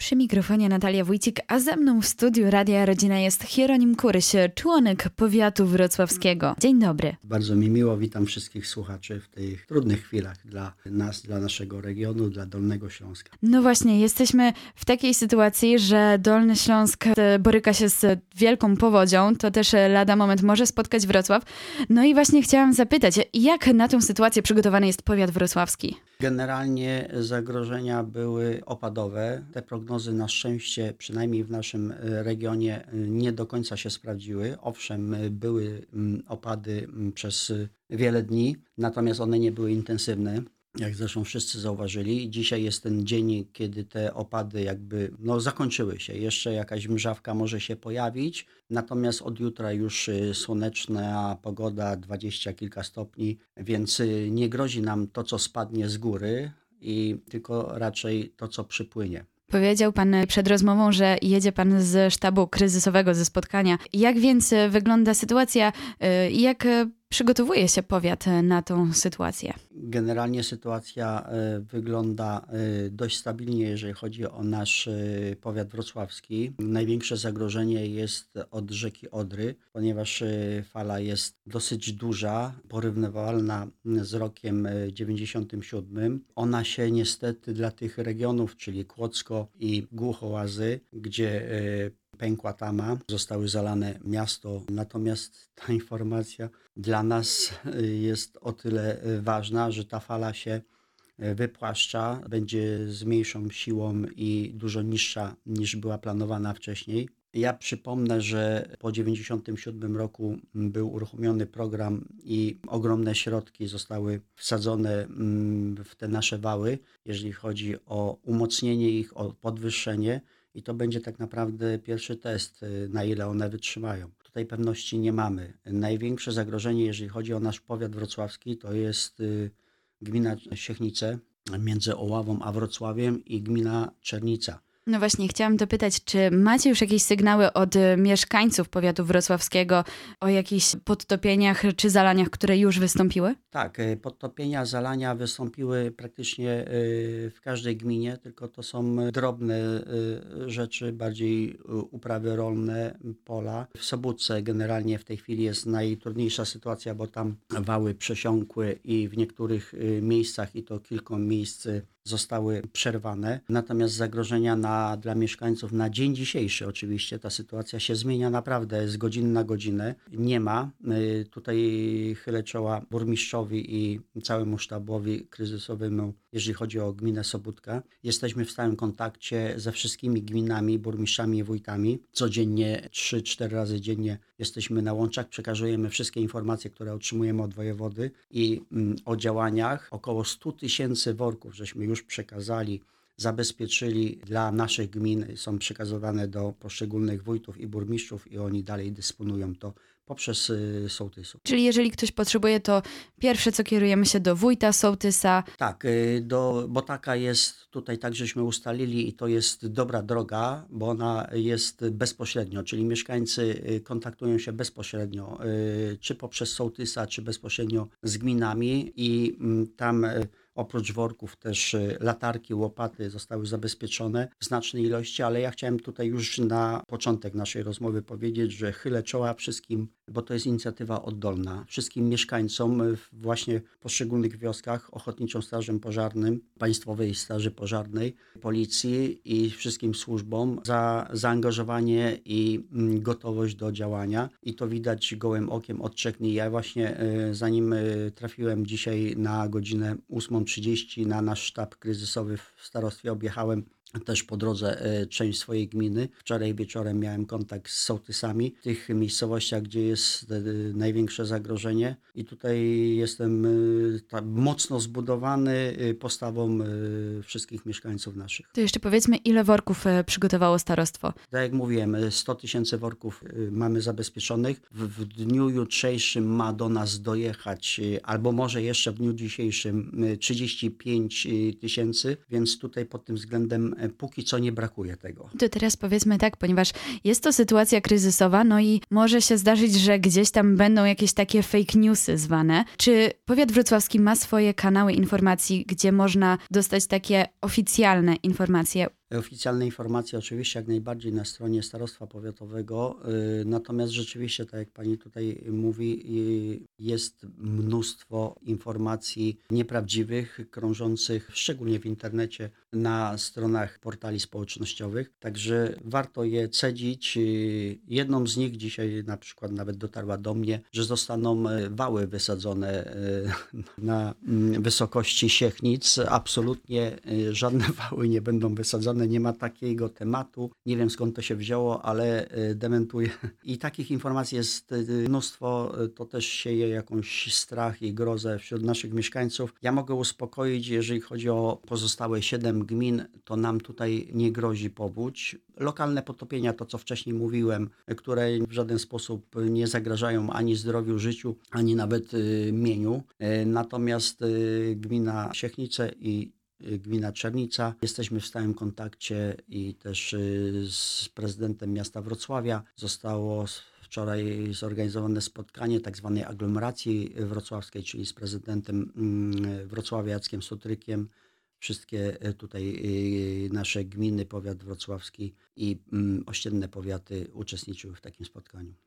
Przy mikrofonie Natalia Wójcik, a ze mną w studiu Radia Rodzina jest Hieronim Kuryś, członek powiatu wrocławskiego. Dzień dobry. Bardzo mi miło, witam wszystkich słuchaczy w tych trudnych chwilach dla nas, dla naszego regionu, dla Dolnego Śląska. No właśnie, jesteśmy w takiej sytuacji, że Dolny Śląsk boryka się z wielką powodzią, to też lada moment może spotkać Wrocław. No i właśnie chciałam zapytać, jak na tę sytuację przygotowany jest powiat wrocławski? Generalnie zagrożenia były opadowe. Te prognozy na szczęście, przynajmniej w naszym regionie, nie do końca się sprawdziły. Owszem, były opady przez wiele dni, natomiast one nie były intensywne. Jak zresztą wszyscy zauważyli. Dzisiaj jest ten dzień, kiedy te opady zakończyły się. Jeszcze jakaś mrzawka może się pojawić, natomiast od jutra już słoneczna pogoda, 20 kilka stopni, więc nie grozi nam to, co spadnie z góry, tylko raczej to, co przypłynie. Powiedział pan przed rozmową, że jedzie pan z sztabu kryzysowego, ze spotkania. Jak więc wygląda sytuacja? Jak przygotowuje się powiat na tą sytuację? Generalnie sytuacja wygląda dość stabilnie, jeżeli chodzi o nasz powiat wrocławski. Największe zagrożenie jest od rzeki Odry, ponieważ fala jest dosyć duża, porównywalna z rokiem 97. Ona się niestety dla tych regionów, czyli Kłodzko i Głuchołazy, gdzie pękła tama, zostały zalane miasto. Natomiast ta informacja dla nas jest o tyle ważna, że ta fala się wypłaszcza, będzie z mniejszą siłą i dużo niższa niż była planowana wcześniej. Ja przypomnę, że po 1997 roku był uruchomiony program i ogromne środki zostały wsadzone w te nasze wały, jeżeli chodzi o umocnienie ich, o podwyższenie. I to będzie tak naprawdę pierwszy test, na ile one wytrzymają. Tutaj pewności nie mamy. Największe zagrożenie, jeżeli chodzi o nasz powiat wrocławski, to jest gmina Siechnice między Oławą a Wrocławiem i gmina Czernica. No właśnie, chciałam dopytać, czy macie już jakieś sygnały od mieszkańców powiatu wrocławskiego o jakichś podtopieniach czy zalaniach, które już wystąpiły? Tak, podtopienia, zalania wystąpiły praktycznie w każdej gminie, tylko to są drobne rzeczy, bardziej uprawy rolne, pola. W Sobótce generalnie w tej chwili jest najtrudniejsza sytuacja, bo tam wały przesiąkły i w niektórych miejscach, i to kilka miejsc, zostały przerwane. Natomiast zagrożenia dla mieszkańców na dzień dzisiejszy oczywiście ta sytuacja się zmienia naprawdę z godziny na godzinę. Nie ma. Tutaj chylę czoła burmistrzowi i całemu sztabowi kryzysowemu, jeżeli chodzi o gminę Sobótka. Jesteśmy w stałym kontakcie ze wszystkimi gminami, burmistrzami i wójtami. Codziennie 3-4 razy dziennie jesteśmy na łączach, przekazujemy wszystkie informacje, które otrzymujemy od wojewody i o działaniach. Około 100 000 worków żeśmy już przekazali, zabezpieczyli dla naszych gmin, są przekazywane do poszczególnych wójtów i burmistrzów i oni dalej dysponują to poprzez sołtysów. Czyli jeżeli ktoś potrzebuje, to pierwsze co kierujemy się do wójta, sołtysa. Tak, bo taka jest tutaj, tak żeśmy ustalili i to jest dobra droga, bo ona jest bezpośrednio, czyli mieszkańcy kontaktują się bezpośrednio, czy poprzez sołtysa, czy bezpośrednio z gminami i tam oprócz worków też latarki, łopaty zostały zabezpieczone w znacznej ilości, ale ja chciałem tutaj już na początek naszej rozmowy powiedzieć, że chylę czoła wszystkim, bo to jest inicjatywa oddolna, wszystkim mieszkańcom właśnie w poszczególnych wioskach, Ochotniczym Strażom Pożarnym, Państwowej Straży Pożarnej, Policji i wszystkim służbom za zaangażowanie i gotowość do działania. I to widać gołym okiem od 3 dni. Ja właśnie zanim trafiłem dzisiaj na godzinę 8:30 na nasz sztab kryzysowy w starostwie, objechałem też po drodze część swojej gminy. Wczoraj wieczorem miałem kontakt z sołtysami w tych miejscowościach, gdzie jest największe zagrożenie i tutaj jestem mocno zbudowany postawą wszystkich mieszkańców naszych. To jeszcze powiedzmy, ile worków przygotowało starostwo? Tak jak mówiłem, 100 000 worków mamy zabezpieczonych. W dniu jutrzejszym ma do nas dojechać, albo może jeszcze w dniu dzisiejszym 35 000, więc tutaj pod tym względem póki co nie brakuje tego. To teraz powiedzmy tak, ponieważ jest to sytuacja kryzysowa, no i może się zdarzyć, że gdzieś tam będą jakieś takie fake newsy zwane. Czy powiat wrocławski ma swoje kanały informacji, gdzie można dostać takie oficjalne informacje? Oficjalne informacje oczywiście jak najbardziej na stronie starostwa powiatowego, natomiast rzeczywiście, tak jak pani tutaj mówi, jest mnóstwo informacji nieprawdziwych, krążących szczególnie w internecie, na stronach portali społecznościowych, także warto je cedzić. Jedną z nich dzisiaj na przykład nawet dotarła do mnie, że zostaną wały wysadzone na wysokości Siechnic. Absolutnie żadne wały nie będą wysadzone, nie ma takiego tematu. Nie wiem skąd to się wzięło, ale dementuję. I takich informacji jest mnóstwo, to też sieje jakąś strach i grozę wśród naszych mieszkańców. Ja mogę uspokoić, jeżeli chodzi o pozostałe 7 gmin, to nam tutaj nie grozi powódź. Lokalne potopienia, to co wcześniej mówiłem, które w żaden sposób nie zagrażają ani zdrowiu, życiu, ani nawet mieniu. Natomiast gmina Siechnice i gmina Czernica. Jesteśmy w stałym kontakcie i też z prezydentem miasta Wrocławia. Zostało wczoraj zorganizowane spotkanie tak zwanej aglomeracji wrocławskiej, czyli z prezydentem Wrocławia Jackiem Sutrykiem. Wszystkie tutaj nasze gminy, powiat wrocławski i ościenne powiaty uczestniczyły w takim spotkaniu.